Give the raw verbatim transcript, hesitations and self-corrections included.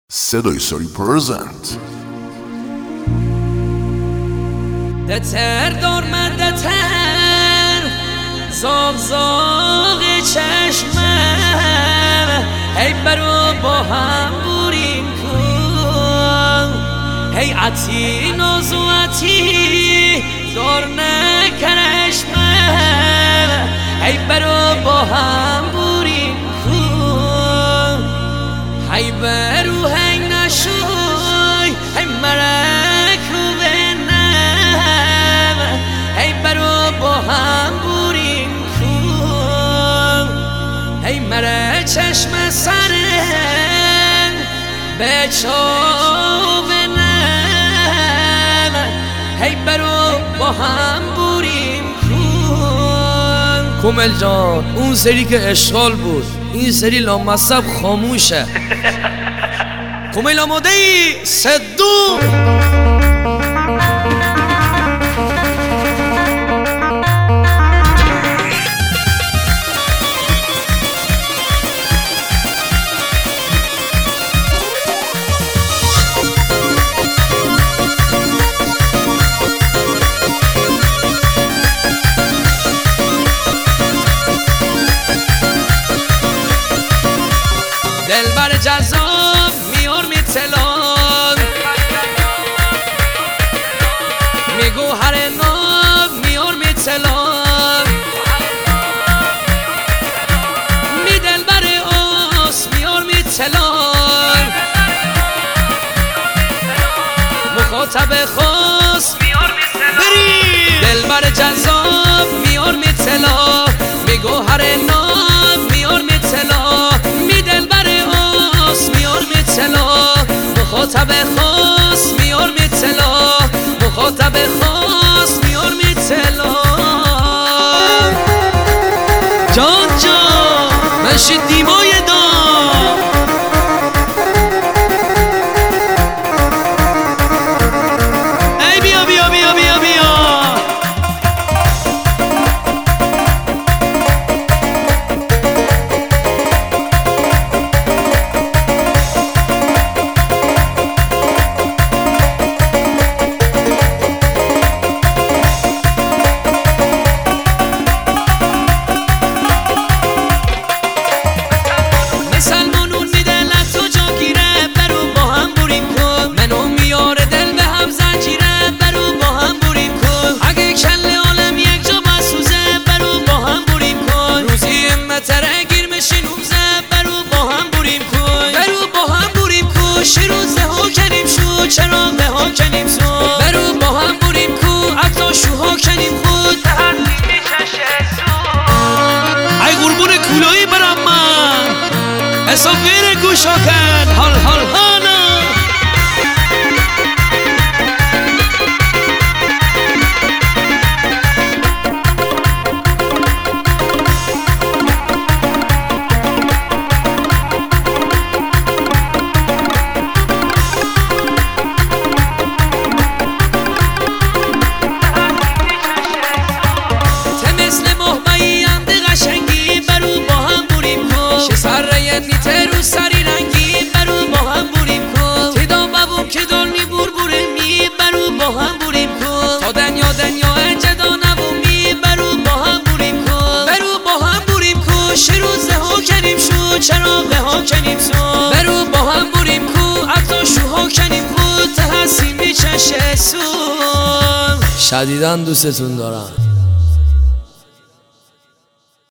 صدای ساری پرزنت دتر دارمن دتر زاغ زاغ چشمم هی برو با هم بوریم کن هی عطی نازو عطی دار نکرشمم هی برو با هم بوریم کن هی برو هنگ نشوی هی مرک رو بنم هی برو با هم بوریم کن هی مره چشم سرن به چاو بنم هی برو با هم بوریم کن. کمل جان اون سری که اشغال بود این سری لامصب خاموشه. کمل آماده ای؟ صدو دلبر جذاب میار میتلان میگو هر ناب میار میتلان می دلبر آس میار میتلان مخاطب خاص میار میتلان دلبر جذاب میار میتلان میگو هر ناب میار میتلان می دلبر میار میتلا مخاطب خاص میار میتلا مخاطب خاص میار میتلا جان جان منشید دیمای دام ای بیا بیا بیا بیا بیا چرا به ها کنیم سو برو با هم بوریم کو عطا شوها کنیم خود ای قربون کولایی برم من حساب غیر گوشا کن حال حال حالا نیته رو سری رنگی برو با هم بوریم کن تیدا بابوم که دارنی بور بوره می برو با هم بوریم کن تا دنیا دنیا انجدا نبومی برو با هم بوریم کن برو با هم بوریم کن شروزه ها کنیم شو چراغه ها کنیم سو برو با هم بوریم کن عطا شوها کنیم خود تحسین میچشه سو شدیداً دوستتون دارم.